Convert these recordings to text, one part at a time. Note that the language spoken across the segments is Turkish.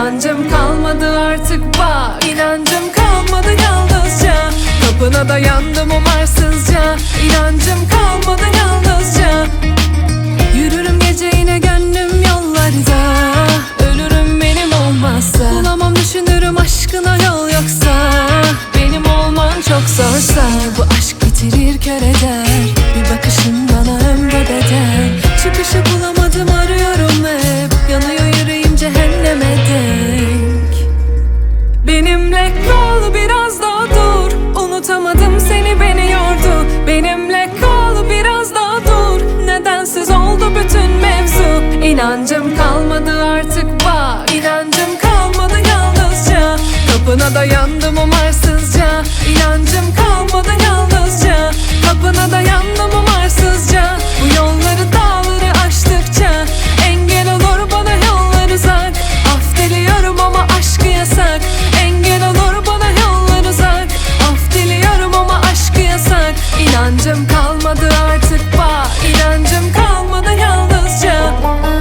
İnancım kalmadı artık bak, inancım kalmadı yalnızca. Kapına dayandım umarsızca, inancım kalmadı yalnızca. Yürürüm gece yine gönlüm yollarda, ölürüm benim olmazsa. Bulamam düşünürüm aşkına yol yoksa, benim olman çok zorsa. Bu aşk bitirir kör eder, bir bakışın bana ömre bedel. Çıkışı bulamadım arıyorum hep, yanıyor yüreğim cehenneme denk. Benimle kal biraz daha dur, unutamadım seni beni yordu. Benimle kal biraz daha dur, nedensiz oldu bütün mevzu. İnancım kalmadı artık bak, inancım kalmadı yalnızca. Kapına dayandım umarsızca, inancım kalmadı yalnızca. Kapına dayandım umarsızca. Bu yolları dağları aştıkça engel olur bana yollar uzak. Af diliyorum ama aşkı yasak, engel olur bana yollar uzak. Af diliyorum ama aşkı yasak. İnancım kalmadı artık bak, inancım kalmadı yalnızca.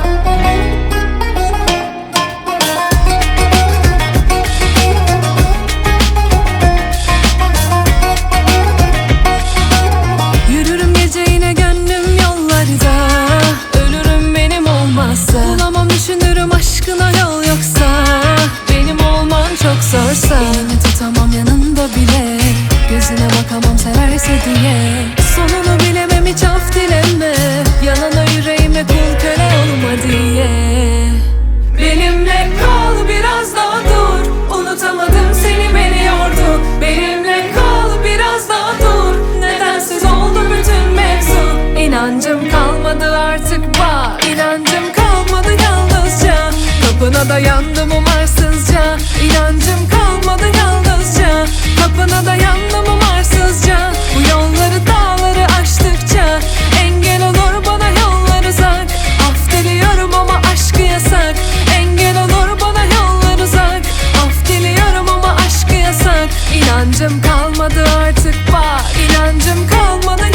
Yürürüm gece yine gönlüm yollarda, ölürüm benim olmazsa. Bulamam düşünürüm aşkına yol yoksa, benim olman çok zorsa. Elini tutamam yanında bile, gözüne bakamam severse diye. Sonunu bilemem hiç af dileme, yanana yüreğime kul köle olma diye. Benimle kal biraz daha dur, unutamadım seni beni yordu. Benimle kal biraz daha dur, nedensiz oldu bütün mevzu. İnancım kalmadı artık bak, inancım kalmadı yalnızca. Kapına dayandım umarsızca, inancım kalmadı yalnızca. Kapına dayandım umarsızca. Bu yolları dağları aştıkça engel olur bana yollar uzak. Af diliyorum ama aşkı yasak, engel olur bana yollar uzak. Af diliyorum ama aşkı yasak. İnancım kalmadı artık bak, inancım kalmadı